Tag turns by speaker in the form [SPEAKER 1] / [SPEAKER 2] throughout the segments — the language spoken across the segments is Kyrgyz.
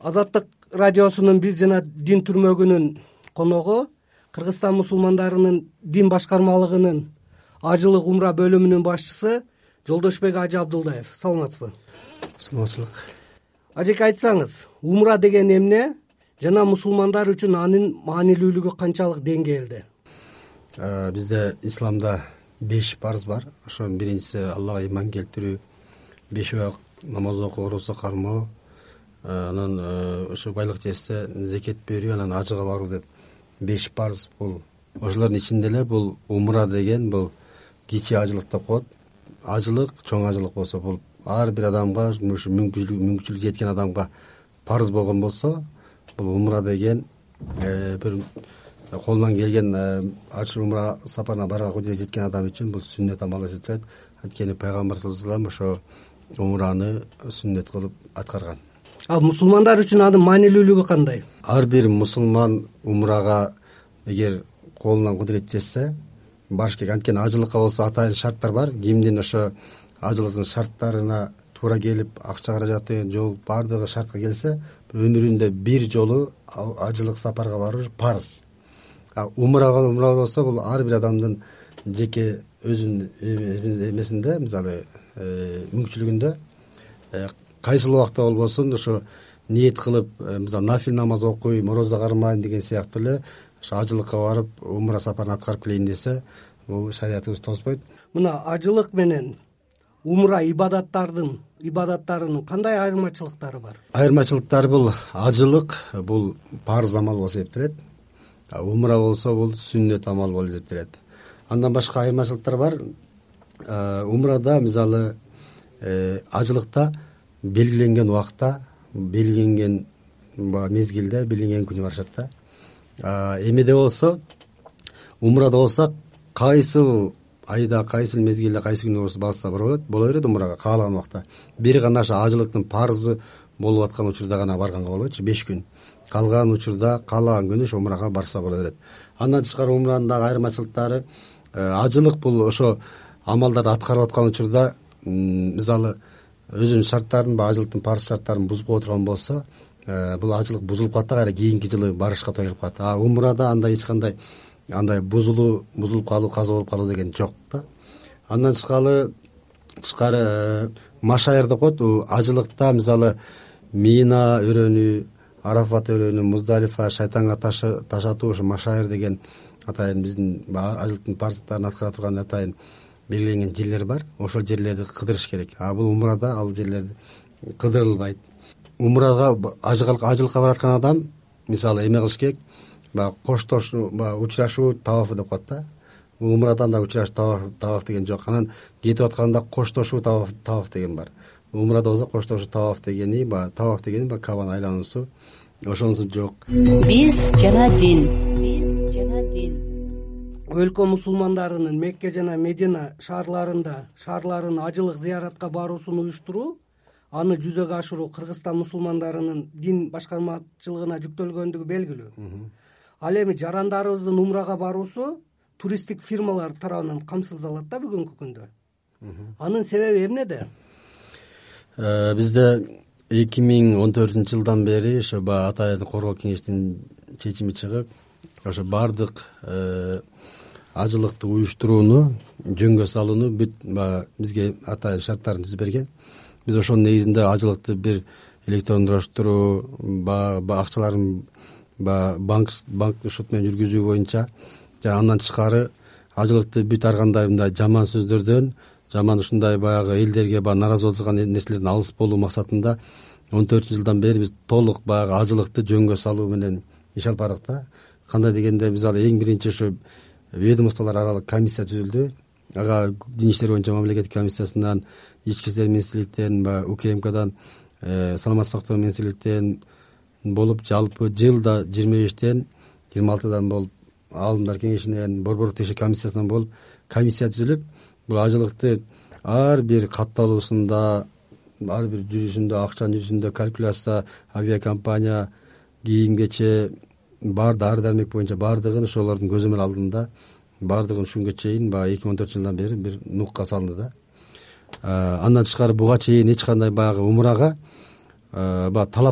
[SPEAKER 1] Азаттык радиосунун биз жана дин түрмөгүнүн коногу Кыргызстан мусулмандарынын дин башкармалыгынын ажылык умра бөлүмүнүн башчысы Жолдошбек Ажы Абдулдаев. Саламатсызбы?
[SPEAKER 2] Саламатчылык.
[SPEAKER 1] Ажеке, айтсаңыз, умра деген эмне жана мусулмандар үчүн анын маанилүүлүгү канчалык деңгээлде?
[SPEAKER 2] Бизде исламда 5 парыз бар. Ошонун биринчиси Аллага иман келтирүү, 5 убак намаз окуу, орозо кармоо, анан ошо байлык жетсе зекет берүү, анан ажыга баруу деп 5 парыз. Бул ошолордун ичинде эле бул умра деген бул кичи ажылык деп коет. Ажылык, чоң ажылык болсо бул ар бир адамга, ушу мүмкүнчүлүгү жеткен адамга парыз болгон болсо, бул умра деген бир колунан келген умра сапарына барууга кудурет жеткен адам үчүн бул сүннөт амал эсептелет. Анткени пайгамбар саллаллаху алейхи вассалам ошо умраны сүннөт кылып аткарган.
[SPEAKER 1] Ал мусулмандар үчүн анын маанилүүлүгү кандай?
[SPEAKER 2] Ар бир мусулман умрага эгер колунан кудурет жетсе барыш керек. Анткени ажылыкка болсо атайын шарттар бар. Кимдин ошо ажылыктын шарттарына туура келип, акча каражаты, жол баардыгы шартка келсе, өмүрүндө бир жолу ажылык сапарга баруу парыз. Умра болсо бул ар бир адамдын жеке өзүнүн эмесинде, мисалы мүмкүнчүлүгүндө кайсыл убакта болбосун ошо ниет кылып, мисалы нафил намаз окуйм, орозо кармайм деген сыяктуу эле ошо ажылыкка барып умра сапарын аткарып келейин десе, бул шариятыбыз тоспойт.
[SPEAKER 1] Мына ажылык менен умра ибадаттарынын кандай айырмачылыктары бар?
[SPEAKER 2] Айырмачылыктары бул ажылык бул парыз амал болуп эсептелет. Умра болсо бул сүннөт амал болуп эсептелет. Андан башка айырмачылыктар бар. Умрада мисалы ажылыкта белгиленген убакта, белгиленген мезгилде, белгиленген күнү барышат да. Эмеде болсо, умрада болсо кайсыл айда, кайсыл мезгилде, кайсы күнү барса боло берет умрага каалаган убакта. Бир гана ошо ажылыктын парызы болуп аткан учурда гана барганга болбойт, 5 күн. Калган учурда каалаган күнү ошо умрага барса боло берет. Андан тышкары умранын дагы айырмачылыктары, ажылык бул ошо амалдарды аткарып аткан учурда, мисалы өзүнүн шарттарын, ажылыктын парыз шарттарын бузуп отурган болсо, бул ажылык бузулуп калат да, кайра кийинки жылы барышка тойылып калат. Умрада андай эч кандай бузулуп калуу, каза болуп калуу деген жок да. Андан тышкары машайыр деп коет. Ажылыкта мисалы Мина өрөнү, Арафат өрөнү, Муздалифа, шайтанга ташатуу, ошо машайыр деген атайын биздин ажылыктын парыздарын аткара турган атайын белгиленген жерлер бар. Ошол жерлерди кыдырыш керек. Бул умрада ал жерлерди кыдырылбайт. Умрага ажылыкка бараткан адам мисалы эме кылыш керек, учурашуу тавафы деп коет да. Умрадан да учурашуу таваф деген жок. Анан кетип атканда коштошуу таваф деген бар. Умрада болсо коштошуу таваф дегени Кабаны айлануусу, ошонусу жок.
[SPEAKER 3] Биз жана дин.
[SPEAKER 1] Өлкө мусулмандарынын Мекке жана Медина шаарларын ажылык зыяратка баруусун уюштуруу, аны жүзөгө ашыруу Кыргызстан мусулмандарынын дин башкармачылыгына жүктөлгөндүгү белгилүү. Ал эми жарандарыбыздын умрага баруусу туристтик фирмалар тарабынан камсыздалат да бүгүнкү күндө. Анын себеби эмнеде?
[SPEAKER 2] Бизде 2014-жылдан бери ошо атайын коргоо кеңештин чечими чыгып, ошо бардык ажылыкты уюштурууну, жөнгө салууну бизге атайын шарттарын түзүп берген. Биз ошонун негизинде ажылыкты бир электрондоштуруу, акчаларын банк шот менен жүргүзүү боюнча, жана андан тышкары ажылыкты бүт ар кандай мындай жаман сөздөрдөн, жаман ушундай баягы элдерге нааразы болуп турган нерселерден алыс болуу максатында 14-жылдан бери биз толук баягы ажылыкты жөнгө салуу менен иш алып бардык да. Кандай дегенде, мисалы эң биринчи ошо ведомстволор аралык комиссия түзүлдү. Ага дин иштери боюнча мамлекеттик комиссиясынан, ички иштер министрликтен, УКМКдан, саламаттык сактоо министрликтен болуп, жалпы жылда 25тен 26дан болуп, алымдар кеңешинен, борборлук текшерүү комиссиясынан болуп, комиссия түзүлүп, бул ажылыкты ар бир катталуусунда, ар бир жүзүндө, акчанын жүзүндө калькуляция, авиакомпания, кийим кече, дары дармек боюнча баардыгын ошолордун көзөмөл алдында, баардыгын ушунга чейин 2014-жылдан бери бир нукка салынды да. Андан тышкары буга чейин эч кандай баягы умрага талап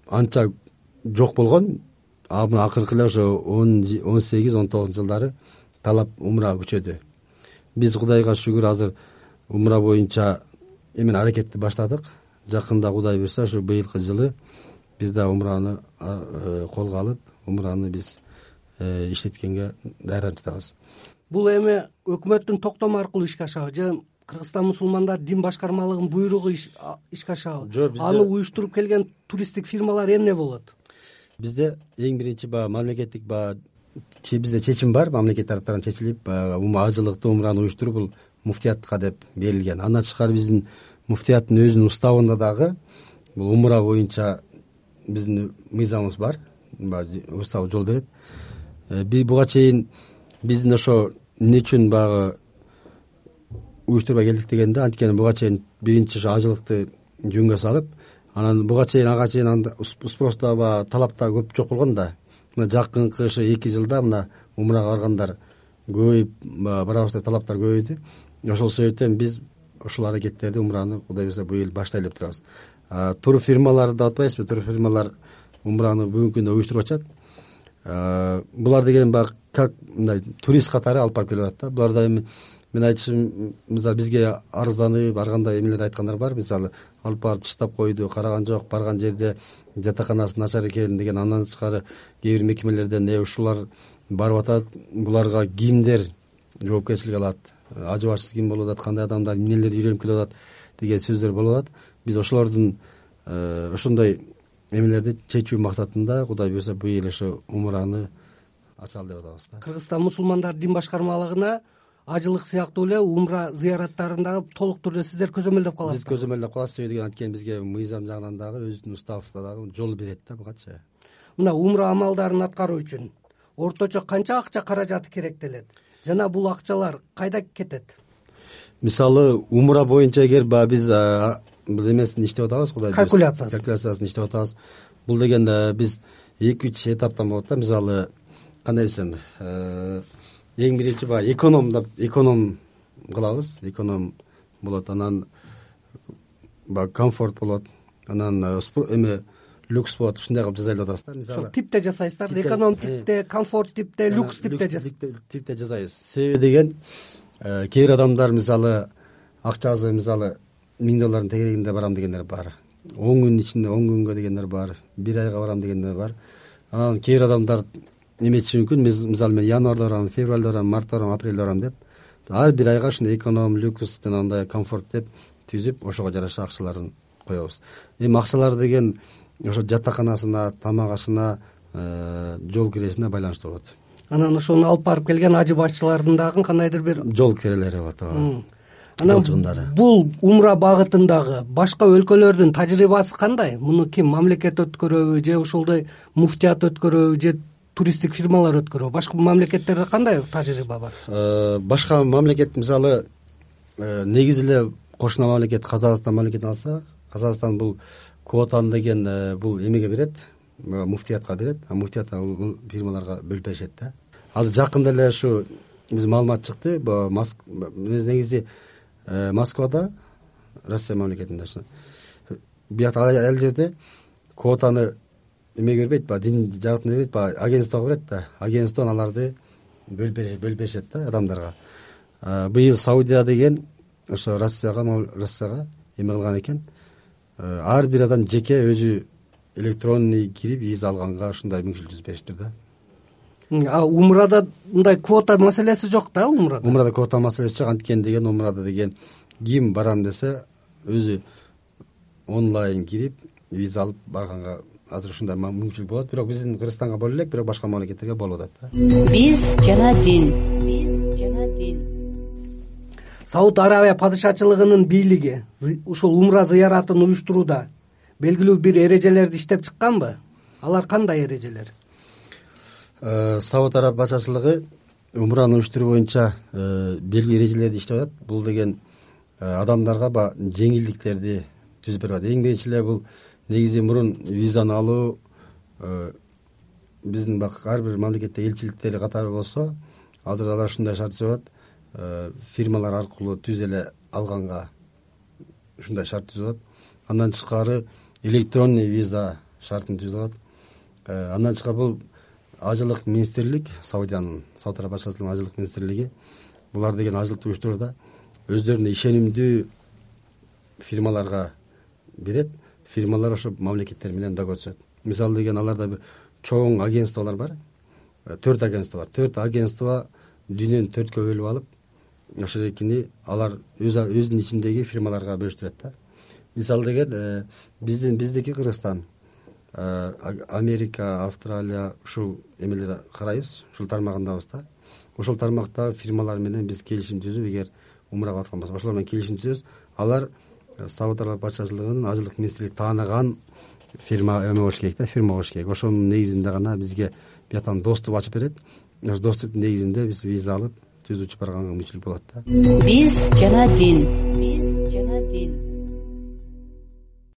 [SPEAKER 2] анча жок болгон. Мына акыркы эле ошо 18-19 жылдары талап умрага күчөдү. Биз Кудайга шүгүр азыр умра боюнча эмен аракетти баштадык. Жакында Кудай буйрса ушу быйылкы жылы биз да умраны колго алып, умраны биз иштеткенге даярданып жатабыз.
[SPEAKER 1] Бул эми өкмөттүн токтому аркылуу ишке ашабы же Кыргызстан мусулмандар дин башкармалыгынын буйругу ишке ашабы?
[SPEAKER 2] Жок, бизде
[SPEAKER 1] аны уюштуруп келген туристтик фирмалар эмне болот?
[SPEAKER 2] Бизде эң биринчи мамлекеттик бизде чечим бар, мамлекет тараптарынан чечилип, ажылыкты умраны уюштуруу бул муфтиятка деп берилген. Андан тышкары биздин муфтияттын өзүнүн уставында дагы бул умра боюнча биздин мыйзамыбыз бар, устав жол берет. Буга чейин биздин ошо эмне үчүн баягы уюштурбай келдик дегенде, анткени буга чейин биринчи ошо ажылыкты жөнгө салып, анан ага чейин спроста талап да көп жок болгон да. Мына жакынкы ошо 2 жылда мына умрага баргандар көбөйүп барабыз деп талаптар көбөйдү. Ошол себептен биз ушул аракеттерди умраны Кудай буйрса быйыл баштайлы деп турабыз. Тур фирмаларды да атпайбызбы? Тур фирмалар умраны бүгүнкү күндө уюштуруп атышат. Булар деген как мындай турист катары алып барып келип атат да. Булар да эми мен айтышым, мисалы бизге арызданып ар кандай эмелерди айткандар бар. Мисалы алып барып таштап койду, караган жок, барган жерде жатаканасы начар экен деген. Андан тышкары кээ бир мекемелерден ушулар барып атат, буларга кимдер жоопкерчилик алат, ажы башчысы ким болуп атат, кандай адамдар эмнелерди үйрөнүп келип атат деген сөздөр болуп атат. Биз ошолордун ошондой эмелерди чечүү максатында Кудай буйрса быйыл ошо умраны ачалы деп атабыз да.
[SPEAKER 1] Кыргызстан мусулмандар дин башкармалыгына ажылык сыяктуу эле умра зыяраттарын дагы толук түрдө сиздер көзөмөлдөп каласыздар.
[SPEAKER 2] Биз көзөмөлдөп калабыз, себеби деген анткени бизге мыйзам жагынан дагы өзүнүн уставыбызда дагы жол берет да бугачы.
[SPEAKER 1] Мына умра амалдарын аткаруу үчүн орточо канча акча каражаты керектелет жана бул акчалар кайда кетет?
[SPEAKER 2] Мисалы умра боюнча эгер биз бул эмесин иштеп атабыз, Кудай калькуляциясын иштеп атабыз. Бул деген биз 2-3 этаптан болот да. Мисалы кандай десем, эң биринчи эконом кылабыз, эконом болот, анан комфорт болот, анан эме люкс болот, ушундай кылып жасайлап атабыз да. Мисалы
[SPEAKER 1] ошол типте жасайсыздар, эконом типте, комфорт типте, люкс типте
[SPEAKER 2] жасайбыз. Себеби деген кээ бир адамдар мисалы акчасы мисалы $1000 тегерегинде барам дегендер бар. 10 күн ичинде 10 күнгө дегендер бар. 1 айга барам дегендер бар. Анан кээ бир адамдар неметиши мүмкүн, мисалы мен январда барам, февралда барам, мартта барам, апрелде барам деп ар бир айга ушундай эконом, люкс жана андай комфорт деп түзүп, ошого жараша акчаларын коебуз. Эми акчалар деген ошо жатаканасына, тамак ашына, жол киресине байланыштуу болот.
[SPEAKER 1] Анан ошону алып барып келген ажы башчылардын дагы кандайдыр бир
[SPEAKER 2] жол кирелери болот.
[SPEAKER 1] Анан бул умра багытындагы башка өлкөлөрдүн тажрыйбасы кандай? Муну ким, мамлекет өткөрөбү же ошолдой муфтият өткөрөбү же туристтик фирмалар өткөрөбү? Башка мамлекеттерде кандай тажрыйба бар?
[SPEAKER 2] Башка мамлекет мисалы негизи эле кошуна мамлекет Казакстан мамлекетин алса, Казакстан бул квотаны деген бул эмеге берет, муфтиятка берет, а муфтият бул фирмаларга бөлүп беришет да. Азыр жакында эле ушу биз маалымат чыкты, негизи Москвада, Россия мамлекетинде биякта ал жерде квотаны эмеге бербейт, дин жагытына бербейт, агентствого берет да. Агентствон аларды бөлүп беришет да адамдарга. Быйыл Саудия деген ошо Россияга эме кылган экен. Ар бир адам жеке өзү электронный кирип виза алганга ушундай мүмкүнчүлүк бериштир да.
[SPEAKER 1] Умрада мындай квота маселеси жок да?
[SPEAKER 2] Умрада квота маселеси жок, анткени деген умрада деген ким барам десе өзү онлайн кирип виза алып барганга азыр ушундай мүмкүнчүлүк болот. Бирок биздин Кыргызстанга боло элек, бирок башка мамлекеттерге болуп атат да.
[SPEAKER 3] Биз жана дин.
[SPEAKER 1] Сауд Арабия падышачылыгынын бийлиги ушул умра зыяратын уюштурууда белгилүү бир эрежелерди иштеп чыкканбы? Алар кандай эрежелер?
[SPEAKER 2] Сауд Арабия падышачылыгы умраны уюштуруу боюнча белгилүү эрежелерди иштеп атат. Бул деген адамдарга жеңилдиктерди түзүп берет. Эң биринчи эле бул негизи мурун визаны алуу биздин ар бир мамлекетте элчиликтери катары болсо, азыр алар ушундай шарт түзүп атат. Фирмалар аркылуу түз эле алганга ушундай шарт түзүп атат. Андан тышкары электронный виза шартын түзүп алат. Андан тышкары бул ажылык министрлик, Сауд Араб башчылыгынын ажылык министрлиги булар деген ажылыктуу уюштурда өздөрүнө ишенимдүү фирмаларга берет. Фирмалар ошо мамлекеттер менен договор түзөт. Мисалы деген аларда бир чоң агентстволор бар. 4 агентство бар. 4 агентство дүйнөнү 4кө бөлүп алып, ошондокини алар өзүнүн ичиндеги фирмаларга бөлүштүрөт да. Мисалы деген биздики Кыргызстан, Америка, Австралия ушул эмелер карайбыз, ушул тармагындабыз да. Ошол тармактагы фирмалар менен биз келишим түзүп, эгер умрага аткан болсо, ошолор менен келишим түзөбүз. Алар Сауд Араб башчылыгынын ажылык министрлиги тааныган фирма болуш керек да, фирма болуш керек. Ошонун негизинде гана бизге бияктан доступ ачып берет. Ошол доступтун негизинде биз виза алып түзүүчү барганга мүчүлүк болот да.
[SPEAKER 3] Биз жана дин.